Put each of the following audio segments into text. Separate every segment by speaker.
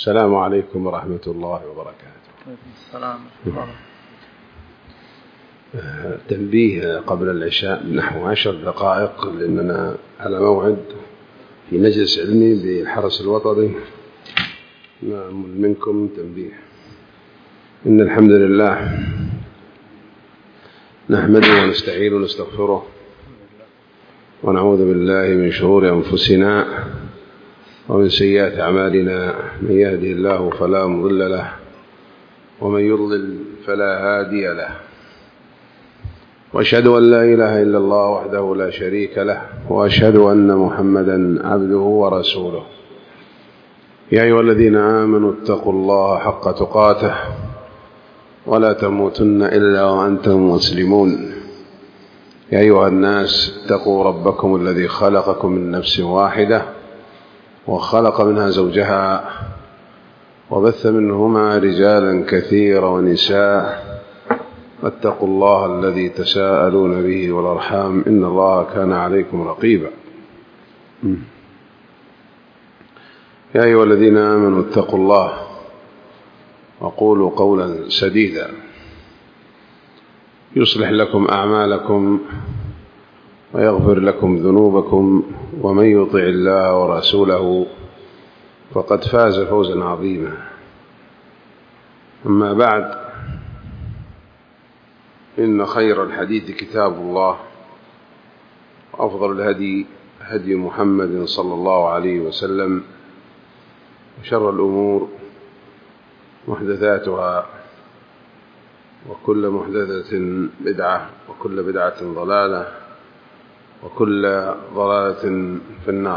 Speaker 1: السلام عليكم ورحمة الله وبركاته.
Speaker 2: السلام.
Speaker 1: تنبيه قبل العشاء نحو 10 دقائق، لأننا على موعد في مجلس علمي بالحرس الوطني. نأمل منكم تنبيه. إن الحمد لله نحمده ونستعينه ونستغفره ونعوذ بالله من شرور أنفسنا ومن سيئات أعمالنا. من يهده الله فلا مضل له ومن يضلل فلا هادي له، وأشهد أن لا إله إلا الله وحده لا شريك له، وأشهد أن محمدا عبده ورسوله. يا أيها الذين آمنوا اتقوا الله حق تقاته ولا تموتن إلا وأنتم مسلمون. يا أيها الناس اتقوا ربكم الذي خلقكم من نفس واحدة وخلق منها زوجها وبث منهما رجالا كثيرا ونساء، واتقوا الله الذي تساءلون به والأرحام إن الله كان عليكم رقيبا. يا أيها الذين آمنوا اتقوا الله وقولوا قولا سديدا يصلح لكم أعمالكم ويغفر لكم ذنوبكم، ومن يطع الله ورسوله فقد فاز فوزا عظيما. أما بعد، إن خير الحديث كتاب الله، وأفضل الهدي هدي محمد صلى الله عليه وسلم، وشر الأمور محدثاتها، وكل محدثة بدعة، وكل بدعة ضلالة، وكل ضلالة في النار.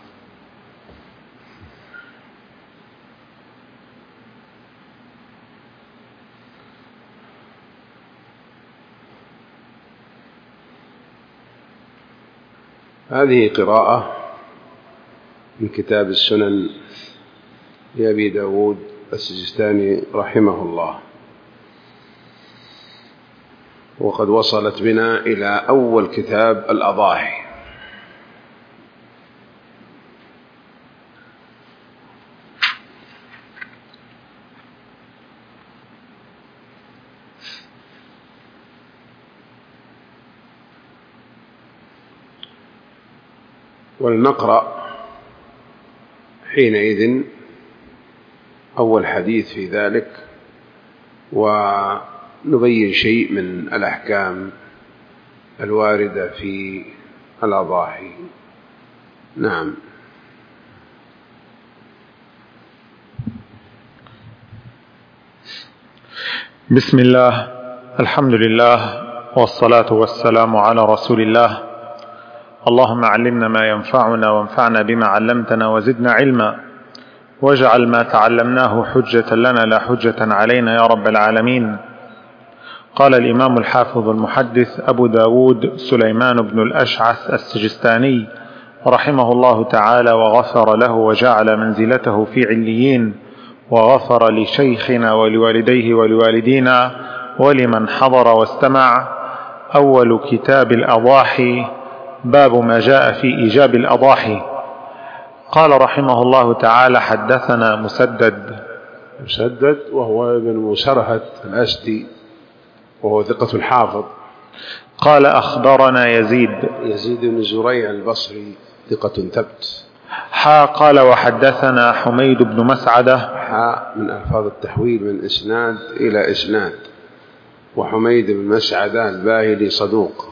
Speaker 1: هذه قراءة من كتاب السنن لأبي داود السجستاني رحمه الله، وقد وصلت بنا إلى أول كتاب الأضاحي. ولنقرأ حينئذ أول حديث في ذلك، ونبين شيء من الأحكام الواردة في الأضاحي. نعم.
Speaker 2: بسم الله، الحمد لله، والصلاة والسلام على رسول الله. اللهم علمنا ما ينفعنا وانفعنا بما علمتنا وزدنا علما، واجعل ما تعلمناه حجة لنا لا حجة علينا يا رب العالمين. قال الإمام الحافظ المحدث أبو داود سليمان بن الأشعث السجستاني رحمه الله تعالى وغفر له وجعل منزلته في عليين، وغفر لشيخنا ولوالديه ولوالدينا ولمن حضر واستمع. أول كتاب الأضاحي، باب ما جاء في إيجاب الأضاحي. قال رحمه الله تعالى: حدثنا مسدد
Speaker 1: وهو ابن مسرهد الأسدي، وهو ثقة حافظ.
Speaker 2: قال أخبرنا
Speaker 1: يزيد بن زريع البصري ثقة ثبت.
Speaker 2: قال وحدثنا حميد بن مسعدة.
Speaker 1: من ألفاظ التحويل من إسناد إلى إسناد. وحميد بن مسعدة الباهلي صدوق.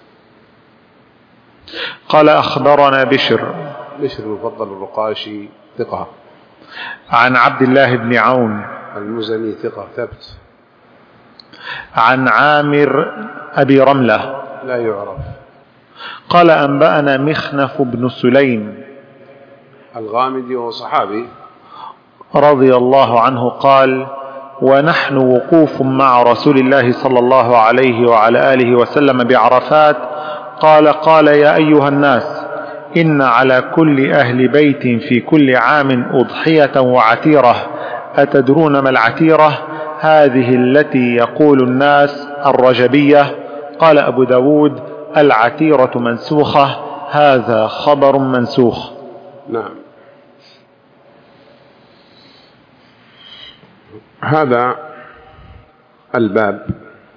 Speaker 2: قال أخبرنا بشر
Speaker 1: المفضل الرقاشي ثقة.
Speaker 2: عن عبد الله بن عون
Speaker 1: المزني ثقة ثبت.
Speaker 2: عن عامر أبي رملة
Speaker 1: لا يعرف.
Speaker 2: قال أنبأنا مخنف بن سليم
Speaker 1: الغامدي وهو صحابي
Speaker 2: رضي الله عنه قال: ونحن وقوف مع رسول الله صلى الله عليه وعلى آله وسلم بعرفات، قال يا أيها الناس، إن على كل أهل بيت في كل عام أضحية وعتيرة، أتدرون ما العتيرة؟ هذه التي يقول الناس الرجبية. قال أبو داود: العتيرة منسوخة، هذا خبر منسوخ.
Speaker 1: نعم. هذا الباب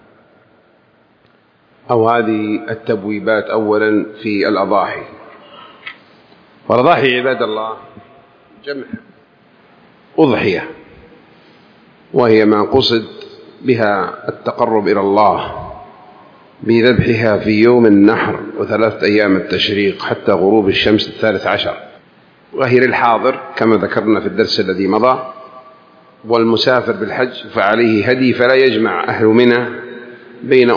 Speaker 1: أو هذه التبويبات أولا في الأضاحي. والأضاحي عباد الله جمع أضحية، وهي ما قصد بها التقرب إلى الله بذبحها في يوم النحر و3 أيام التشريق حتى غروب الشمس 13، وهي للحاضر كما ذكرنا في الدرس الذي مضى. والمسافر بالحج فعليه هدي، فلا يجمع أهل منى بين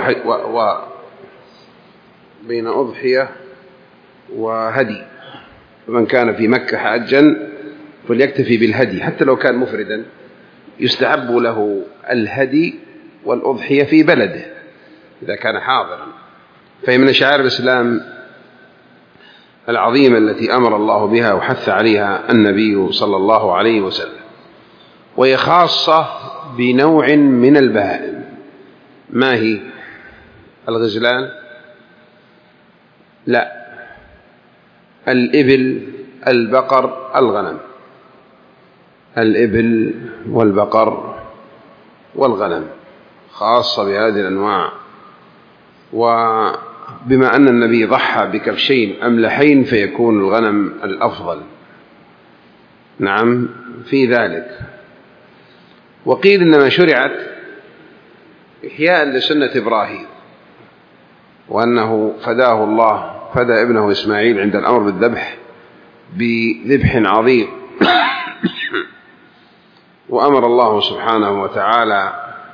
Speaker 1: أضحية وهدي. فمن كان في مكة حاجا فليكتفي بالهدي حتى لو كان مفردا، يستحب له الهدي والأضحية في بلده إذا كان حاضرا. فهي من شعائر الإسلام العظيمة التي أمر الله بها وحث عليها النبي صلى الله عليه وسلم، وهي خاصة بنوع من البهائم. ما هي؟ الغزلان؟ لا، الإبل، البقر، الغنم. الإبل والبقر والغنم خاصة بهذه الأنواع. وبما أن النبي ضحى بكبشين أملحين فيكون الغنم الأفضل، نعم، في ذلك. وقيل إنما شرعت إحياء لسنة إبراهيم، وأنه فداه الله، فدى ابنه إسماعيل عند الأمر بالذبح بذبح عظيم وأمر الله سبحانه وتعالى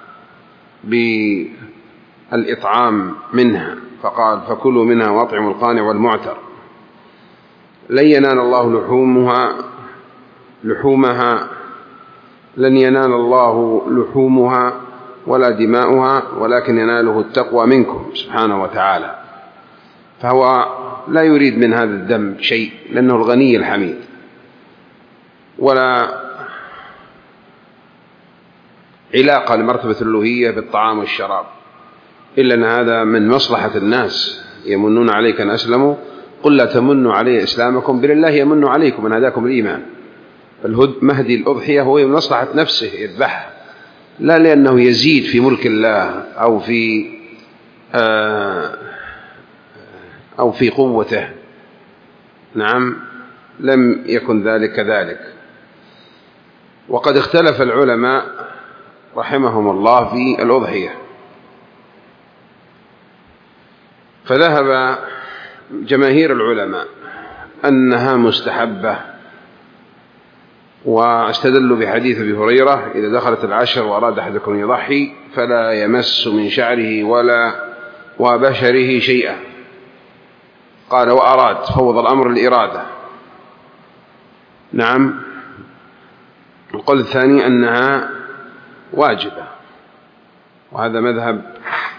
Speaker 1: بالإطعام منها، فقال فكلوا منها وأطعموا القانع والمعتر. لن ينال الله لحومها ولا دماؤها ولكن يناله التقوى منكم سبحانه وتعالى. فهو لا يريد من هذا الدم شيء لأنه الغني الحميد، ولا علاقة لمرتبة الألوهية بالطعام والشراب، إلا أن هذا من مصلحة الناس. يمنون عليك أن أسلموا قل لا تمنوا علي إسلامكم بل الله يمن عليكم أن هداكم الإيمان. مهدي الأضحية هو من مصلحة نفسه يذبحها، لا لأنه يزيد في ملك الله أو في قوته، نعم، لم يكن ذلك كذلك. وقد اختلف العلماء رحمهم الله في الأضحية، فذهب جماهير العلماء أنها مستحبة، واستدلوا بحديث أبي هريرة إذا دخلت العشر وأراد أحدكم يضحي فلا يمس من شعره ولا وبشره شيئا. قال وأراد، فوض الأمر الإرادة، نعم. القول الثاني أنها واجبة، وهذا مذهب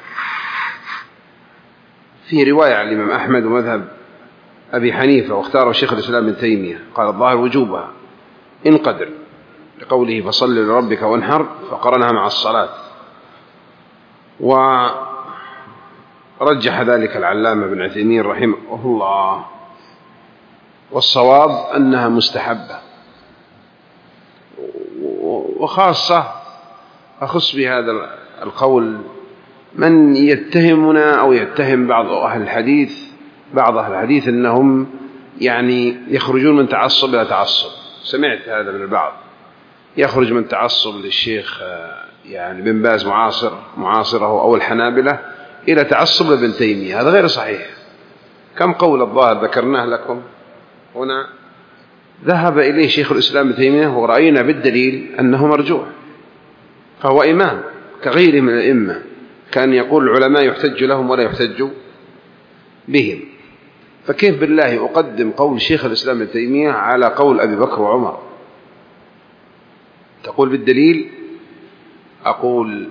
Speaker 1: في رواية عن الإمام أحمد ومذهب أبي حنيفة، واختاره شيخ الإسلام ابن تيمية، قال الظاهر وجوبها إن قدر، لقوله فصل لربك وانحر، فقرنها مع الصلاة. ورجح ذلك العلامة ابن عثيمين رحمه الله، والصواب أنها مستحبة. وخاصة أخص بهذا القول من يتهمنا أو يتهم بعض أهل الحديث أنهم يعني يخرجون من تعصب إلى تعصب. سمعت هذا من البعض، يخرج من تعصب للشيخ يعني بن باز معاصره أو الحنابلة إلى تعصب لابن تيمية. هذا غير صحيح. كم قول الظاهر ذكرناه لكم هنا ذهب إليه شيخ الإسلام ابن تيمية ورأينا بالدليل أنه مرجوح، فهو إمام كغيره من الأئمة، كان يقول العلماء يحتج لهم ولا يحتج بهم. فكيف بالله أقدم قول شيخ الإسلام ابن تيمية على قول أبي بكر وعمر؟ تقول بالدليل، أقول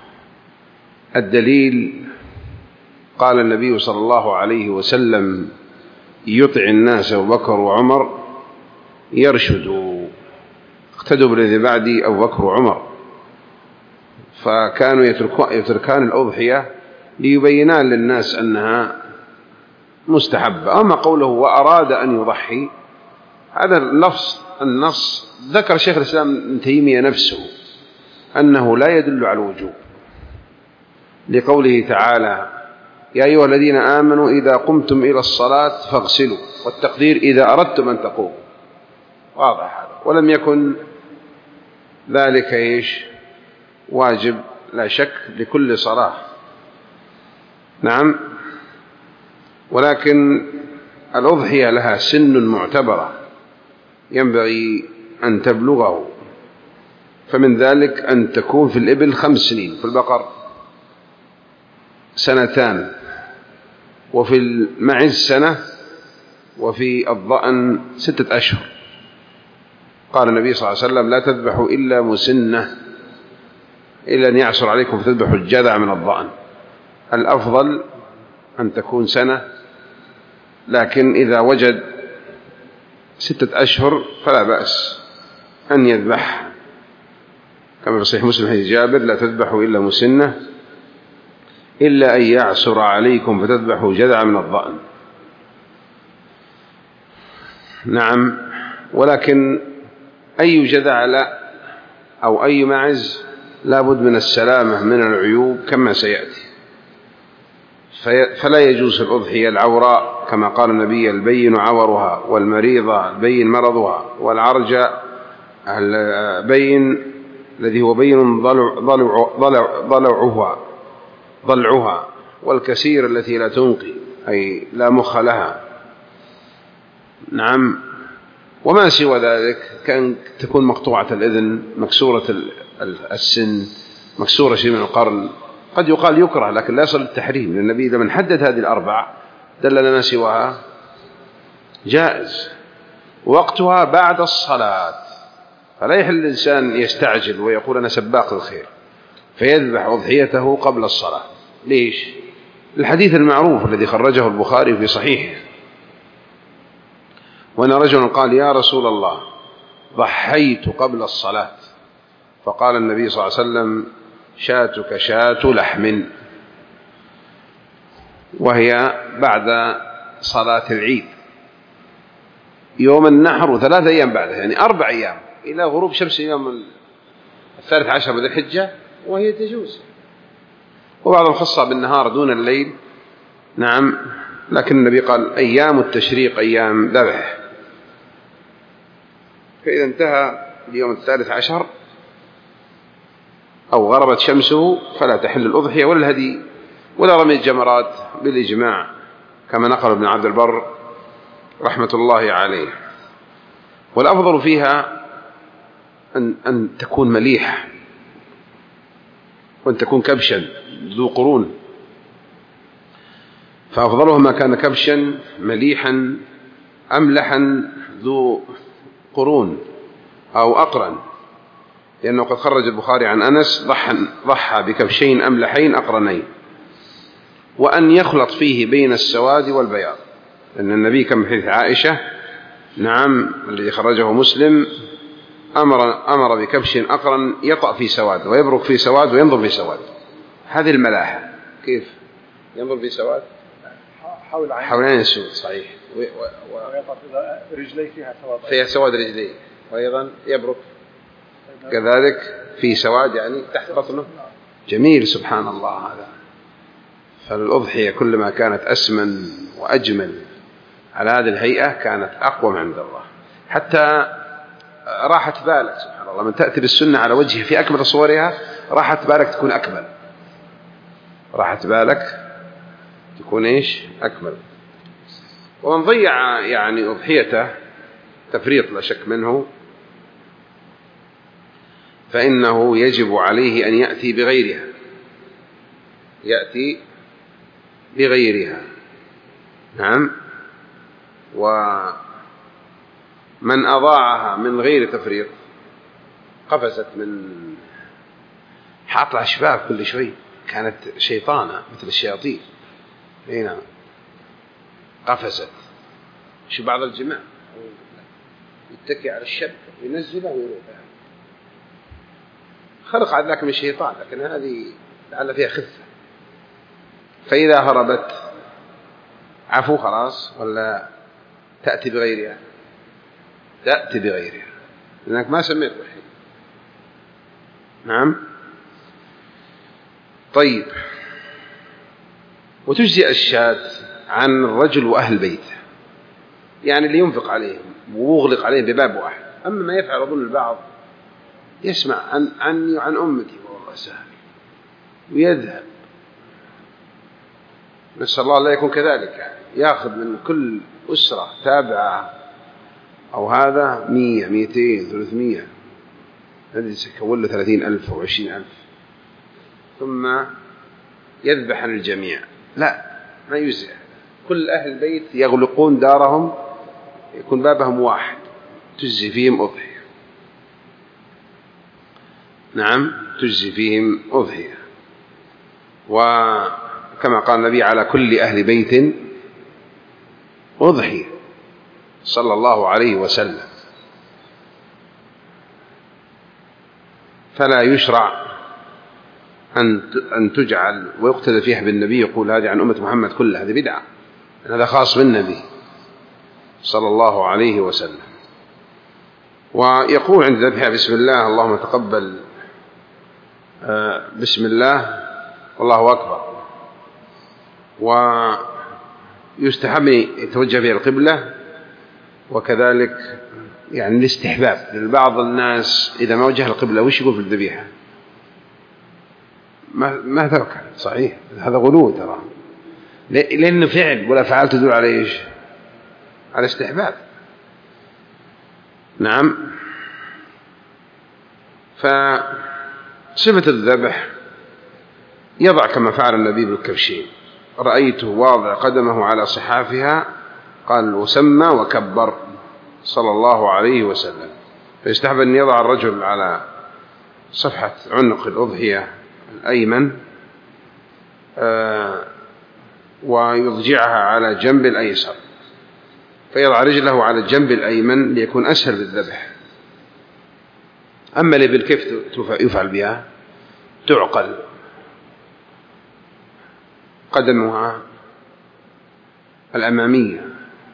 Speaker 1: الدليل قال النبي صلى الله عليه وسلم يطع الناس أبو بكر وعمر يرشدوا، اقتدوا بالذي بعدي أبو بكر وعمر. فكانوا يتركان الأضحية ليبينان للناس أنها مستحبة. أما قوله وأراد أن يضحي، هذا اللفظ النص ذكر شيخ الإسلام ابن تيمية نفسه أنه لا يدل على الوجوب، لقوله تعالى: يا أيها الذين آمنوا إذا قمتم إلى الصلاة فاغسلوا، والتقدير إذا أردتم أن تقوموا. واضح هذا، ولم يكن ذلك واجب لا شك لكل صلاة. نعم. ولكن الأضحية لها سن معتبرة ينبغي أن تبلغه، فمن ذلك أن تكون في الإبل 5 سنين، في البقر 2 وفي المعز 1 وفي الضأن 6 أشهر. قال النبي صلى الله عليه وسلم: لا تذبحوا إلا مسنة، إلا أن يعصر عليكم فتذبحوا الجذع من الضأن. الأفضل أن تكون 1 لكن إذا وجد 6 أشهر فلا بأس أن يذبح، كما في صحيح مسلم حديث جابر: لا تذبحوا إلا مسنة إلا أن يعصر عليكم فتذبحوا جذع من الضأن. نعم. ولكن أي جذع لا أو أي معز لابد من السلامة من العيوب كما سيأتي، فلا يجوز الأضحية العوراء كما قال النبي: البين عورها، والمريضة البين مرضها، والعرج البين الذي هو بين ضلعها، والكسير التي لا تنقي أي لا مخ لها. نعم. وما سوى ذلك كان تكون مقطوعة الإذن، مكسورة السن، مكسورة شيء من القرن، قد يقال يكره لكن لا يصل التحريم، لأن النبي لمن حدد هذه ال4 دلنا ما سواها جائز. وقتها بعد الصلاة، فلا يحل الإنسان يستعجل ويقول أنا سباق الخير فيذبح أضحيته قبل الصلاة. ليش؟ الحديث المعروف الذي خرجه البخاري في صحيحه: وأن رجل قال: يا رسول الله، ضحيت قبل الصلاة. فقال النبي صلى الله عليه وسلم: شاتك شاة لحم، وهي بعد صلاة العيد يوم النحر 3 أيام بعدها، يعني 4 أيام إلى غروب شمس يوم 13 من الحجة، وهي تجوز. وبعضهم خصها بالنهار دون الليل. نعم. لكن النبي قال: أيام التشريق أيام ذبح، فإذا انتهى اليوم 13 أو غربت شمسه فلا تحل الأضحية ولا الهدي ولا رمي الجمرات بالإجماع، كما نقل ابن عبد البر رحمة الله عليه. والأفضل فيها أن تكون مليحة، وأن تكون كبشا ذو قرون، فأفضلها ما كان كبشا مليحا أملحا ذو قرون أو أقرن، لأنه قد خرج البخاري عن أنس: ضحى بكبشين أملحين أقرنين، وأن يخلط فيه بين السواد والبياض، لأن النبي كما في حديث عائشة نعم الذي خرجه مسلم أمر بكبش أقرن يطأ في سواد ويبرك في سواد وينظر في سواد. هذه الملاحة. كيف ينظر في سواد؟ حول عين السود. صحيح.
Speaker 2: ويطأ رجلي
Speaker 1: فيها سواد رجلي، وأيضا يبرك كذلك في سواد يعني تحت بطنه. جميل، سبحان الله. هذا فالأضحية كلما كانت أسمن وأجمل على هذه الهيئة كانت أقوم عند الله، حتى راحة بالك. سبحان الله، من تأتي بالسنة على وجهه في أكمل صورها راحة بالك تكون أكمل، راحة بالك تكون أكمل. ومن ضيع يعني أضحيته تفريط لا شك منه، فإنه يجب عليه أن يأتي بغيرها. نعم. ومن أضاعها من غير تفريط قفزت من حاط لها شباب كل شوي، كانت شيطانة مثل الشياطين. نعم. قفزت. شو بعض الجماع يتكي على الشبكة وينزلها ويروح، خلق عاد ذاك من الشيطان، لكن هذه لعل فيها خفة. فإذا هربت عفو خلاص، ولا تأتي بغيرها؟ تأتي بغيرها لأنك ما سميت أضحية. نعم. طيب، وتجزي الشاة عن الرجل وأهل بيته، يعني اللي ينفق عليهم ويغلق عليه بباب واحد. أما ما يفعل أظن البعض يسمع عن أمتي والله سهل ويذهب، نسأل الله لا يكون كذلك، يعني يأخذ من كل أسرة تابعة أو هذا 100 200 300 هذه سيكون له 30,000 أو 20,000 ثم يذبح عن الجميع. لا، ما يجزئ. كل أهل البيت يغلقون دارهم، يكون بابهم واحد، تجزي فيهم أضحية. نعم، تجزي فيهم أضحية. وكما قال النبي على كل أهل بيت أضحية صلى الله عليه وسلم. فلا يشرع أن تجعل ويقتدى فيها بالنبي، يقول هذه عن أمة محمد كلها، هذه بدعة، هذا خاص بالنبي صلى الله عليه وسلم. ويقول عند ذبحها بسم الله اللهم تقبل، بسم الله والله أكبر. ويستحب يتوجه بها القبلة، وكذلك يعني الاستحباب لبعض الناس إذا ما وجه القبلة وش يقول في الذبيحة؟ ما توكل. صحيح، هذا غلو ترى، لأنه فعل والأفعال تدل على إيش؟ على استحباب. نعم. فصفة الذبح يضع كما فعل النبي بالكبشين، رأيته واضع قدمه على صحافها قال وسمى وكبر صلى الله عليه وسلم. فيستحب أن يضع الرجل على صفحة عنق الأضحية الأيمن ويضجعها على جنب الأيسر، فيضع رجله على الجنب الأيمن ليكون أسهل بالذبح. أما الإبل كيف يفعل بها؟ تعقل قدمها الأمامية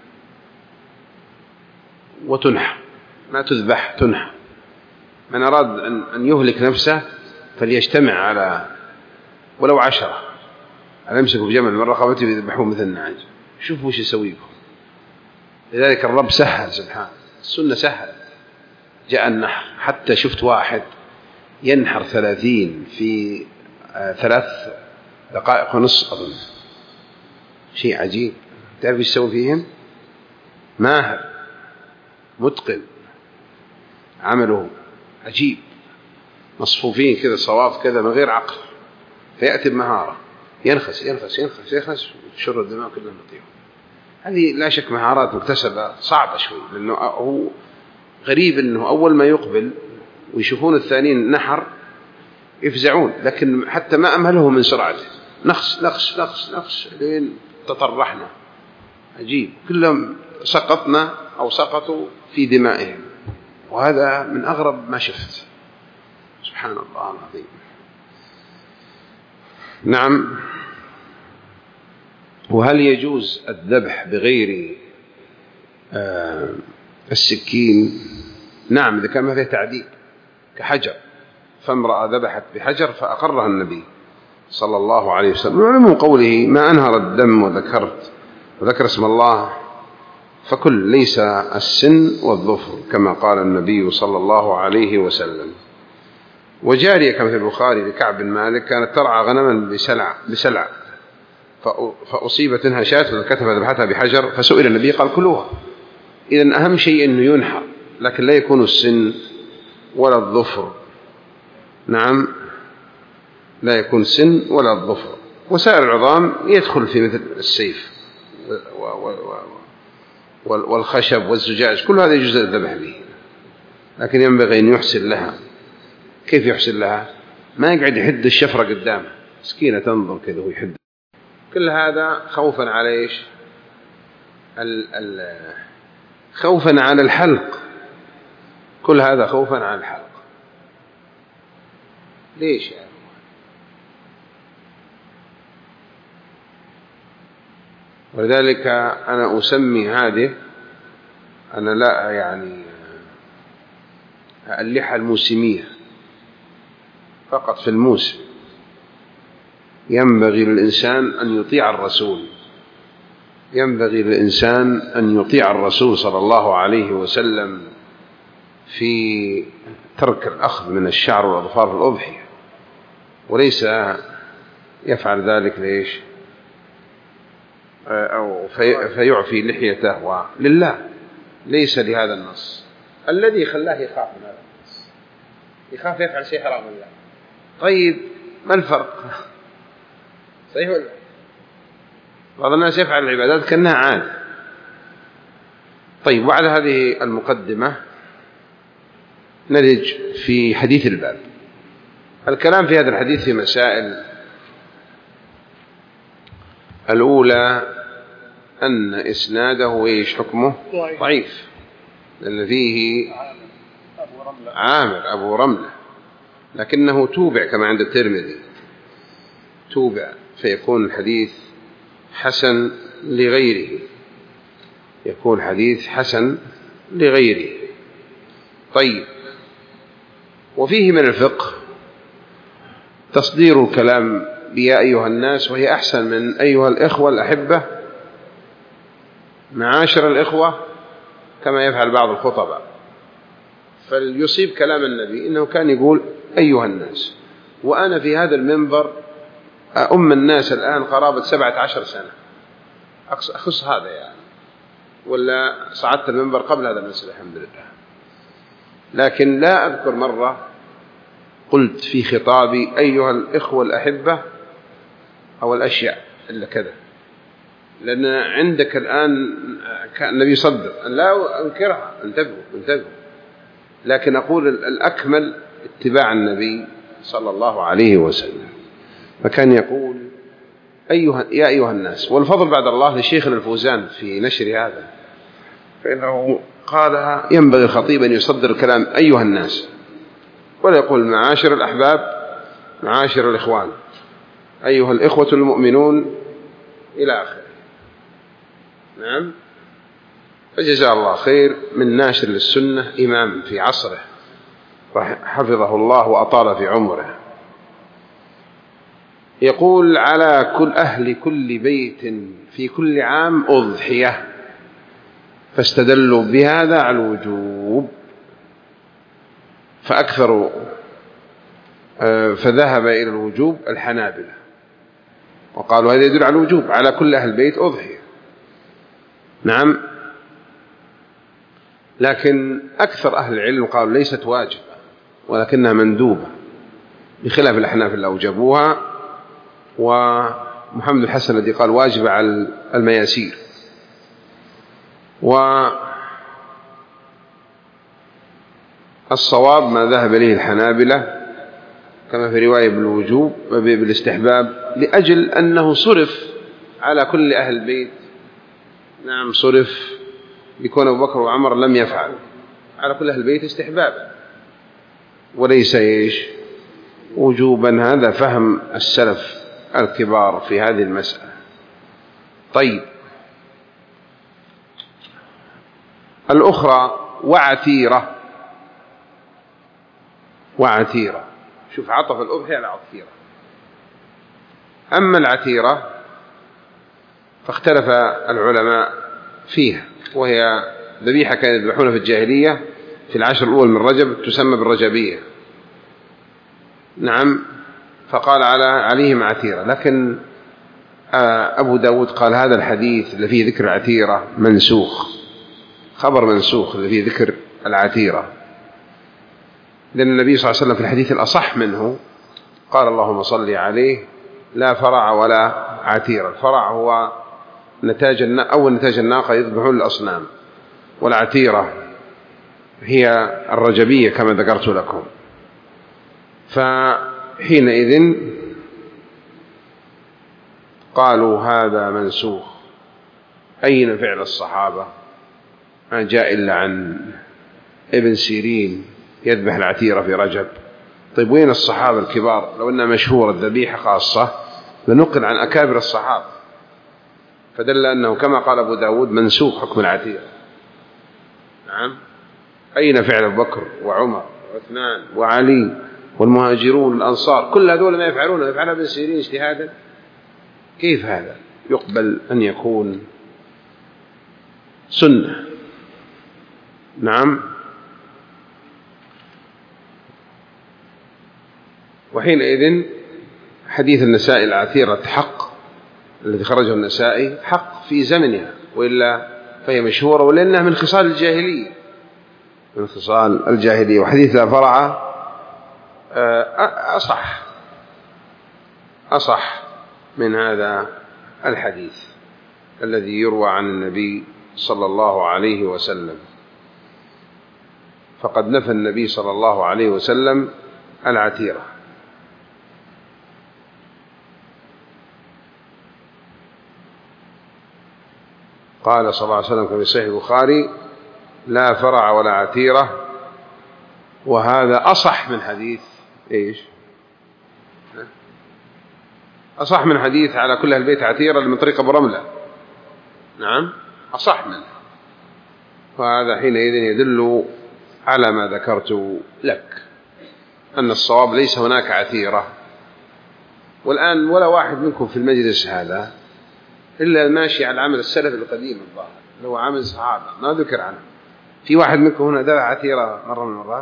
Speaker 1: وتنحى، ما تذبح، تنحى. من أراد أن يهلك نفسه فليجتمع على ولو 10 أن يمسكوا بجمل من رقبته ويذبحوه مثل النعاج. شوفوا وش يسوي بهم. لذلك الرب سهل سبحانه، السنة سهل. جاء النحر، حتى شفت واحد ينحر 30 في 3 دقائق ونصف أظن، شيء عجيب. تعرف ايش يسوي فيهم؟ ماهر متقن، عمله عجيب، مصفوفين كذا صواف كذا من غير عقل، فيأتي بمهارة ينخس ينخس ينخس ينخس وشر الدماء كلها نطيهم. هذه لا شك مهارات مكتسبة صعبة شوي، لأنه هو غريب أنه أول ما يقبل ويشوفون الثانيين نحر يفزعون، لكن حتى ما أمهله من سرعته، نخس نخس نخس نخس لين تطرحنا. عجيب، كلهم سقطنا أو سقطوا في دمائهم، وهذا من أغرب ما شفت. سبحان الله العظيم. نعم. وهل يجوز الذبح بغير السكين؟ نعم، إذا كان ما فيه تعذيب كحجر، فامرأة ذبحت بحجر فأقرها النبي صلى الله عليه وسلم. ومن قوله ما أنهر الدم وذكر اسم الله فكل ليس السن والظفر كما قال النبي صلى الله عليه وسلم. وجارية كما في البخاري لكعب بن مالك كانت ترعى غنما بسلع فأصيبت منها شاة فذبحتها فذبحتها بحجر، فسئل النبي قال كلوها. إذن أهم شيء أنه ينحر، لكن لا يكون السن ولا الظفر. نعم، لا يكون السن ولا الظفر. وسائر العظام يدخل في مثل السيف والخشب والزجاج، كل هذا يجوز الذبح به، لكن ينبغي أن يحسن لها. كيف يحسن لها؟ ما يقعد يحد الشفرة قدامه، مسكينة تنظر كذا ويحد. كل هذا خوفا على إيش؟ خوفا على الحلق. كل هذا خوفا على الحلق. ليش يعني؟ ولذلك أنا أسمي هذه، أنا لا يعني اللحى الموسمية فقط في الموسم. ينبغي للإنسان أن يطيع الرسول، ينبغي للإنسان أن يطيع الرسول صلى الله عليه وسلم في ترك الأخذ من الشعر والأظفار في الأضحية، وليس يفعل ذلك ليش أو فيعفي لحيته لله، ليس لهذا النص الذي خلاه يخاف من هذا النص، يخاف يفعل شيء حرام لله. طيب ما الفرق؟ صحيح ولا؟ بعض الناس يفعل العبادات كأنها عادة. طيب وعلى هذه المقدمة نلج في حديث الباب. الكلام في هذا الحديث في مسائل. الأولى أن إسناده إيش حكمه؟ ضعيف، لأن فيه عامر أبو رملة، لكنه توبع كما عند الترمذي، توبع فيكون الحديث حسن لغيره، يكون حديث حسن لغيره. طيب وفيه من الفقه تصدير الكلام بيا أيها الناس، وهي أحسن من أيها الإخوة الأحبة، معاشر الإخوة، كما يفعل بعض الخطباء. فليصيب كلام النبي إنه كان يقول أيها الناس، وأنا في هذا المنبر الناس الآن قرابة 17 سنة، أخص هذا يعني، ولا صعدت المنبر قبل هذا المسألة الحمد لله، لكن لا أذكر مرة قلت في خطابي أيها الإخوة الأحبة أو الأشياء إلا كذا، لأن عندك الآن النبي صدق، لا أنكرها، انتبهوا، لكن أقول الأكمل اتباع النبي صلى الله عليه وسلم. فكان يقول يا أيها الناس، والفضل بعد الله لشيخنا الفوزان في نشر هذا، فإنه قال ينبغي الخطيب أن يصدر الكلام أيها الناس، ولا يقول معاشر الأحباب، معاشر الإخوان، أيها الإخوة المؤمنون إلى آخره. نعم. فجزاه الله خير من ناشر للسنة، إمام في عصره حفظه الله وأطال في عمره. يقول على كل أهل كل بيت في كل عام أضحية، فاستدلوا بهذا على الوجوب، فأكثروا فذهب إلى الوجوب الحنابلة، وقالوا هذا يدل على الوجوب، على كل أهل بيت أضحية. نعم. لكن أكثر أهل العلم قالوا ليست واجبة ولكنها مندوبة، بخلاف الأحناف اللي أوجبوها، ومحمد الحسن الذي قال واجبة على المياسير. والصواب ما ذهب إليه الحنابلة كما في رواية بالوجوب بالاستحباب، لأجل أنه صرف على كل أهل البيت. نعم صرف، بيكون أبو بكر وعمر لم يفعل على كل أهل البيت استحبابا وليس وجوبا. هذا فهم السلف الكبار في هذه المسألة. طيب الأخرى وعتيرة، شوف عطف الأضحية على عتيرة. أما العتيرة فاختلف العلماء فيها، وهي ذبيحة كانوا يذبحونها في الجاهلية في العشر الأول من رجب، تسمى بالرجبية. نعم. فقال عليهم عتيرة، لكن أبو داود قال هذا الحديث اللي فيه ذكر العتيرة منسوخ، خبر منسوخ اللي فيه ذكر العتيرة، لأن النبي صلى الله عليه وسلم في الحديث الأصح منه قال اللهم صل عليه لا فرع ولا عتيرة. الفرع هو أول نتاج الناقة يذبحون الأصنام، والعتيرة هي الرجبية كما ذكرت لكم. فحينئذ قالوا هذا منسوخ. أين فعل الصحابة؟ ما جاء إلا عن ابن سيرين يذبح العتيرة في رجب. طيب وين الصحابة الكبار؟ لو أنها مشهورة الذبيحة خاصة لنقل عن أكابر الصحابة، فدل أنه كما قال أبو داود منسوخ حكم العتيرة. نعم. أين فعل أبو بكر وعمر وعثمان وعلي والمهاجرون والأنصار، كل هذول ما يفعلون يفعلها ابن سيرين اجتهادا؟ كيف هذا يقبل أن يكون سنة؟ نعم. وحينئذ حديث النسائي العثيرة حق، الذي خرجه النسائي حق في زمنها، وإلا فهي مشهورة، ولأنها من خصال الجاهلية، من خصال الجاهلية. وحديث لا فرع أصح من هذا الحديث الذي يروى عن النبي صلى الله عليه وسلم، فقد نفى النبي صلى الله عليه وسلم العتيرة. قال صلى الله عليه وسلم كما في صحيح البخاري: لا فرع ولا عتيرة. وهذا أصح من حديث إيش؟ أصح من حديث على كل أهل البيت عتيرة من طريق أبو رملة. نعم، أصح منه. وهذا حينئذ يدل على ما ذكرت لك، أن الصواب ليس هناك عتيرة. والآن ولا واحد منكم في المجلس هذا إلا الماشي على العمل السلف القديم الظاهر، لو عمل الصحابة ما ذكر عنه. في واحد منكم هنا دفع عتيرة مرة من المرات؟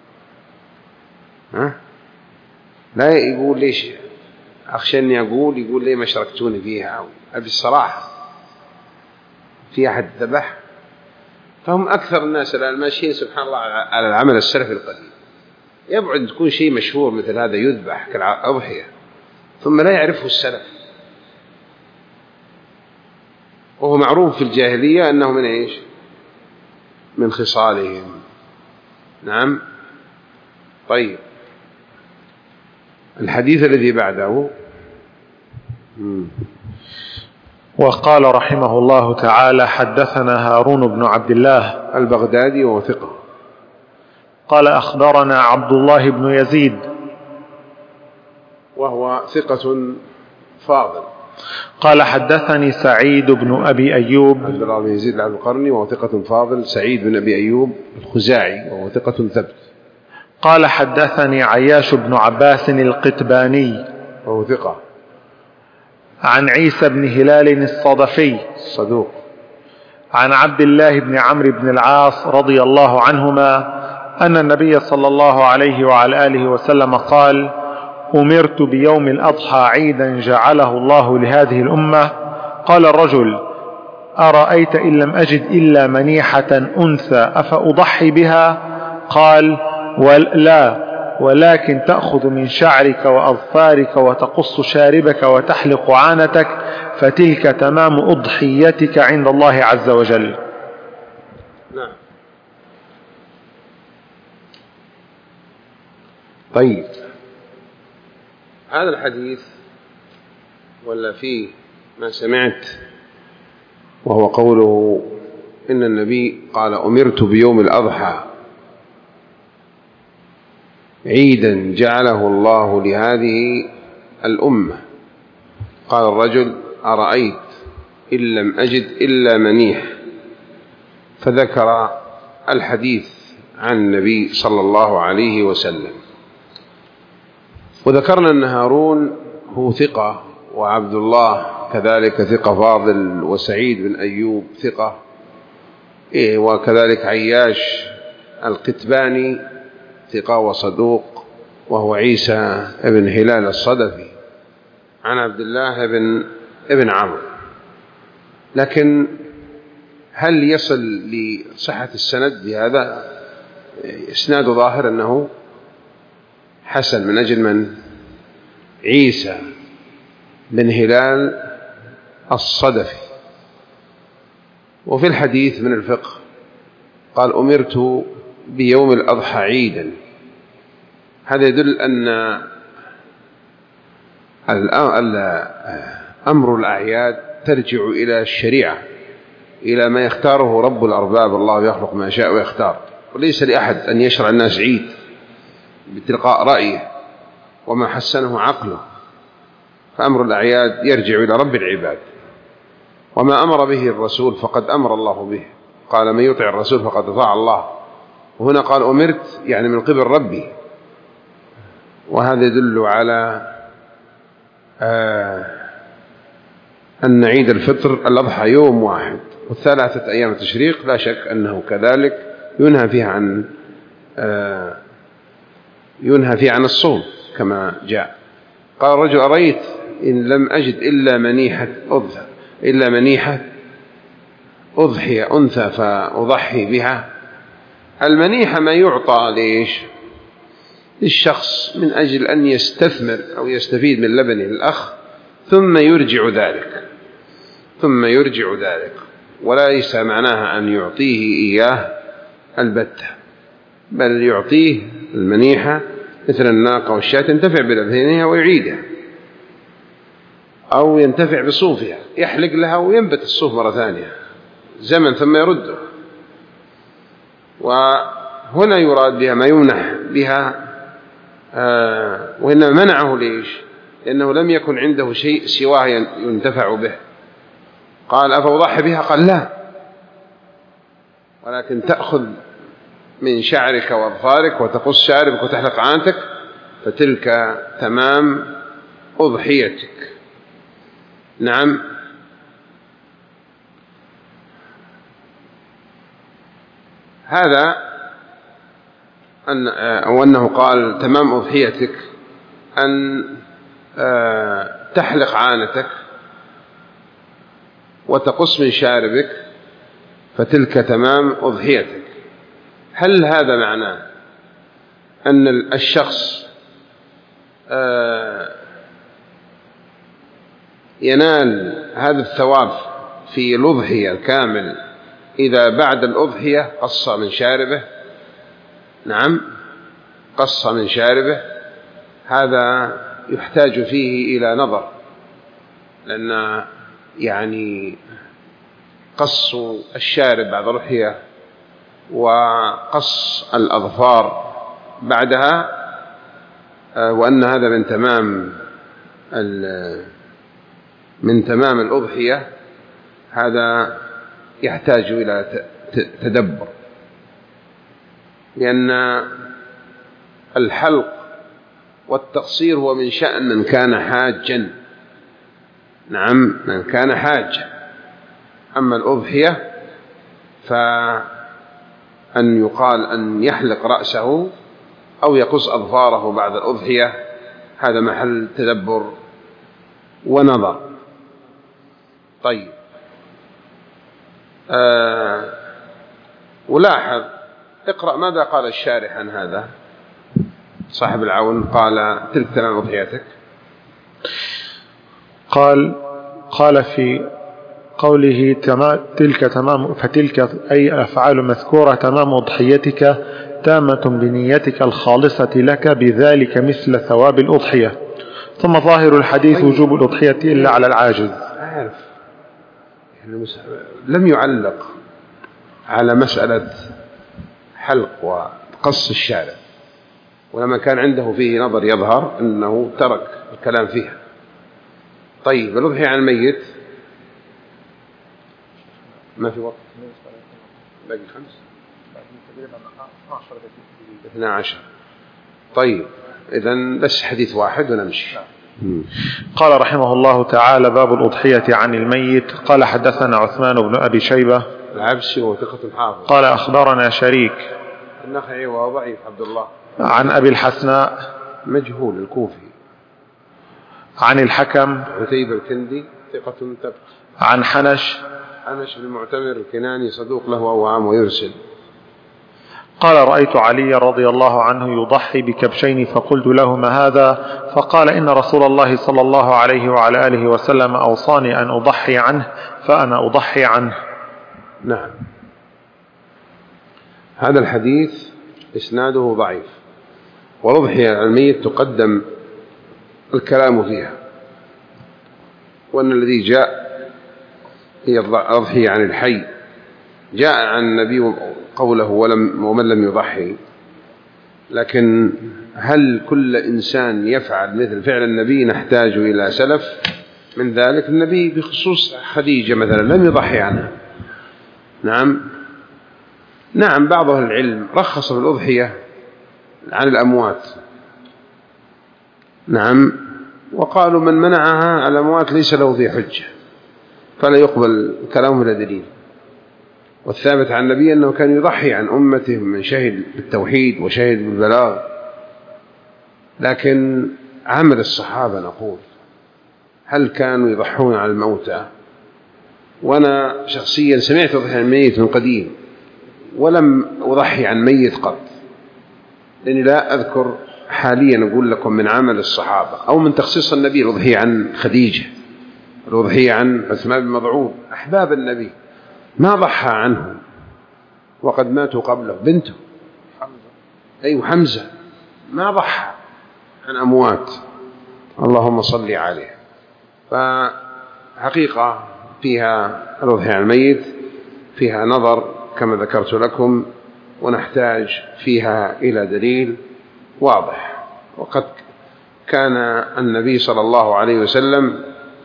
Speaker 1: لا يقول ليش أخشى أني يقول ليه ما شاركتوني فيها، أو بالصراحة في أحد ذبح؟ فهم أكثر الناس الآن ماشيين سبحان الله على العمل السلف القديم. يبعد تكون شيء مشهور مثل هذا يذبح كالأضحية ثم لا يعرفه السلف، وهو معروف في الجاهلية أنه من إيش؟ من خصالهم. نعم. طيب، الحديث الذي بعده.
Speaker 2: وقال رحمه الله تعالى: حدثنا هارون بن عبد الله
Speaker 1: البغدادي وثقة.
Speaker 2: قال: أخبرنا عبد الله بن يزيد
Speaker 1: وهو ثقة فاضل.
Speaker 2: قال: حدثني سعيد بن أبي أيوب.
Speaker 1: عبد الله بن يزيد العبد القرني وهو ثقة فاضل. سعيد بن أبي أيوب الخزاعي وهو ثقة ثبت.
Speaker 2: قال: حدثني عياش بن عباس القتباني
Speaker 1: وهو ثقة.
Speaker 2: عن عيسى بن هلال الصدفي
Speaker 1: صدوق.
Speaker 2: عن عبد الله بن عمرو بن العاص رضي الله عنهما أن النبي صلى الله عليه وعلى آله وسلم قال: أمرت بيوم الأضحى عيدا جعله الله لهذه الأمة. قال الرجل: أرأيت إن لم أجد إلا منيحة أنثى أفأضحي بها؟ قال: لا، ولكن تأخذ من شعرك وأظفارك وتقص شاربك وتحلق عانتك، فتلك تمام أضحيتك عند الله عز وجل.
Speaker 1: نعم. طيب، هذا الحديث ولا فيه ما سمعت، وهو قوله إن النبي قال: أمرت بيوم الأضحى عيدا جعله الله لهذه الأمة. قال الرجل: أرأيت إن لم أجد إلا منيح، فذكر الحديث عن النبي صلى الله عليه وسلم. وذكرنا أن هارون هو ثقة، وعبد الله كذلك ثقة فاضل، وسعيد بن أيوب ثقة، وكذلك عياش القتباني ثقة وصدوق، وهو عيسى بن هلال الصدفي عن عبد الله بن عمرو. لكن هل يصل لصحة السند بهذا؟ إسناد ظاهر أنه حسن من أجل من؟ عيسى بن هلال الصدفي. وفي الحديث من الفقه قال: أمرت بيوم الأضحى عيدا. هذا يدل أن أمر الأعياد ترجع إلى الشريعة، إلى ما يختاره رب الأرباب. الله يخلق ما شاء ويختار، وليس لأحد أن يشرع الناس عيد بتلقاء رأيه وما حسنه عقله. فأمر الأعياد يرجع إلى رب العباد، وما أمر به الرسول فقد أمر الله به. قال: من يطع الرسول فقد أطاع الله، وهنا قال أمرت يعني من قبل ربي، وهذا يدل على أن عيد الفطر الأضحى يوم واحد، والثلاثة أيام التشريق لا شك أنه كذلك ينهى فيها عن الصوم كما جاء. قال الرجل أريت إن لم أجد إلا منيحة أضحية أنثى فأضحي بها. المنيحة ما يعطى للشخص من أجل أن يستثمر أو يستفيد من لبن الأخ ثم يرجع ذلك، وليس معناها أن يعطيه إياه البتة، بل يعطيه المنيحة مثل الناقة والشاة ينتفع بلبنها ويعيدها، أو ينتفع بصوفها يحلق لها وينبت الصوف مرة ثانية زمن ثم يرده. وهنا يراد بها ما يمنح بها، وإنما منعه لأنه لم يكن عنده شيء سواه ينتفع به. قال أفأضحي بها؟ قال لا، ولكن تأخذ من شعرك وأظفارك وتقص شعرك وتحلق عانتك، فتلك تمام أضحيتك. نعم. هذا أنه قال تمام أضحيتك أن تحلق عانتك وتقص من شاربك، فتلك تمام أضحيتك. هل هذا معناه أن الشخص ينال هذا الثواب في الأضحية الكامل إذا بعد الأضحية قص من شاربه؟ نعم، قص من شاربه. هذا يحتاج فيه إلى نظر، لأن يعني قص الشارب بعد الأضحية وقص الأظفار بعدها، وأن هذا من تمام الأضحية، هذا يحتاج إلى تدبر، لأن الحلق والتقصير هو من شأن من كان حاجا. نعم، من كان حاجا. أما الأضحية فأن يقال أن يحلق رأسه أو يقص أظفاره بعد الأضحية، هذا محل تدبر ونظر. طيب، ولاحظ، اقرأ ماذا قال الشارح عن هذا صاحب العون. قال تلك تمام أضحيتك.
Speaker 2: قال في قوله تلك تمام، فتلك أي أفعال مذكورة تمام أضحيتك تامة بنيتك الخالصة لك، بذلك مثل ثواب الأضحية. ثم ظاهر الحديث وجوب الأضحية إلا على العاجز.
Speaker 1: لم يعلق على مسألة حلق وقص الشارب، ولما كان عنده فيه نظر يظهر أنه ترك الكلام فيها. طيب، الأضحية عن الميت ما في وقت، باقي 12. طيب، إذن بس حديث واحد ونمشي.
Speaker 2: قال رحمه الله تعالى: باب الأضحية عن الميت. قال حدثنا عثمان بن أبي شيبة
Speaker 1: العبسي وهو ثقة حافظ.
Speaker 2: قال أخبرنا شريك
Speaker 1: النخعي وهو ضعيف عبد الله،
Speaker 2: عن أبي الحسناء
Speaker 1: مجهول الكوفي،
Speaker 2: عن الحكم
Speaker 1: عتيبة الكندي ثقة ثبت،
Speaker 2: عن حنش
Speaker 1: بن المعتمر الكناني صدوق له أوهام ويرسل.
Speaker 2: قال: رأيت علي رضي الله عنه يضحي بكبشين، فقلت له: ما هذا؟ فقال: إن رسول الله صلى الله عليه وعلى آله وسلم أوصاني أن أضحي عنه، فأنا أضحي عنه.
Speaker 1: نعم، هذا الحديث إسناده ضعيف، والأضحية عن الميت تقدم الكلام فيها، وأن الذي جاء هي الأضحية عن الحي. جاء عن النبي قوله ومن لم يضحي، لكن هل كل إنسان يفعل مثل فعل النبي؟ نحتاج إلى سلف من ذلك. النبي بخصوص خديجة مثلا لم يضحي عنها. نعم، نعم، بعض أهل العلم رخص في الأضحية عن الأموات، نعم، وقالوا من منعها على الأموات ليس له في حجة، فلا يقبل كلامه لا دليل. والثابت عن النبي أنه كان يضحي عن أمته من شهد بالتوحيد وشهد بالبلاغ. لكن عمل الصحابة نقول هل كانوا يضحون على الموتى؟ وأنا شخصيا سمعت أضحي عن ميت من قديم ولم أضحي عن ميت قط، لأني لا أذكر حاليا أقول لكم من عمل الصحابة أو من تخصيص النبي الأضحية عن خديجة، الأضحية عن عثمان بن مظعون، أحباب النبي ما ضحى عنهم وقد ماتوا قبله، بنته حمزة ما ضحى عن أموات، اللهم صل عليه. فحقيقة فيها الأضحية عن الميت فيها نظر كما ذكرت لكم، ونحتاج فيها إلى دليل واضح. وقد كان النبي صلى الله عليه وسلم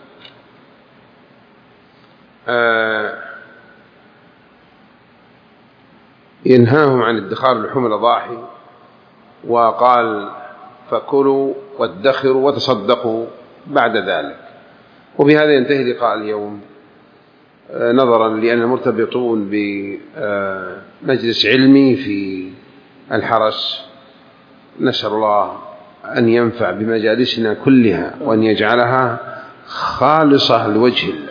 Speaker 1: ينهاهم عن ادخار لحوم الأضاحي، وقال فكلوا وادخروا وتصدقوا بعد ذلك. وبهذا ينتهي لقاء اليوم، نظرا لأن مرتبطون بمجلس علمي في الحرس، نسأل الله أن ينفع بمجالسنا كلها وأن يجعلها خالصة لوجه الله،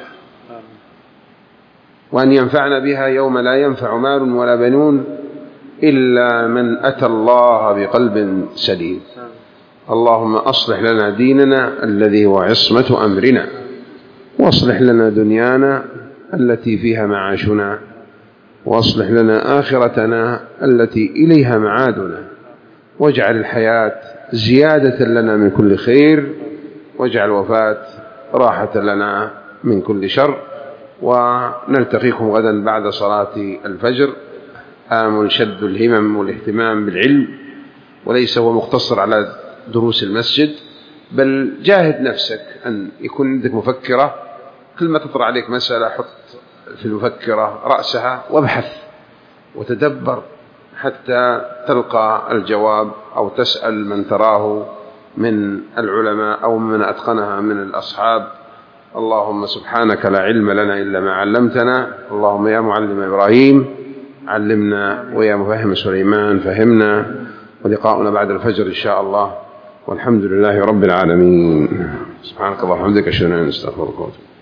Speaker 1: وأن ينفعنا بها يوم لا ينفع مال ولا بنون إلا من أتى الله بقلب سليم. اللهم أصلح لنا ديننا الذي هو عصمة أمرنا، واصلح لنا دنيانا التي فيها معاشنا، واصلح لنا آخرتنا التي إليها معادنا، واجعل الحياة زيادة لنا من كل خير، واجعل الوفاة راحة لنا من كل شر. ونلتقيكم غدا بعد صلاة الفجر. آمل شد الهمم والاهتمام بالعلم، وليس هو مقتصر على دروس المسجد، بل جاهد نفسك أن يكون عندك مفكرة، كل ما تطرأ عليك مسألة حط في المفكرة رأسها وابحث وتدبر حتى تلقى الجواب، أو تسأل من تراه من العلماء أو من أتقنها من الأصحاب. اللهم سبحانك لا علم لنا إلا ما علمتنا، اللهم يا معلم إبراهيم علمنا، ويا مفهم سليمان فهمنا. ولقاؤنا بعد الفجر إن شاء الله، والحمد لله رب العالمين. سبحانك اللهم وبحمدك، أشهد أن لا إله إلا أنت، أستغفرك وأتوب إليك.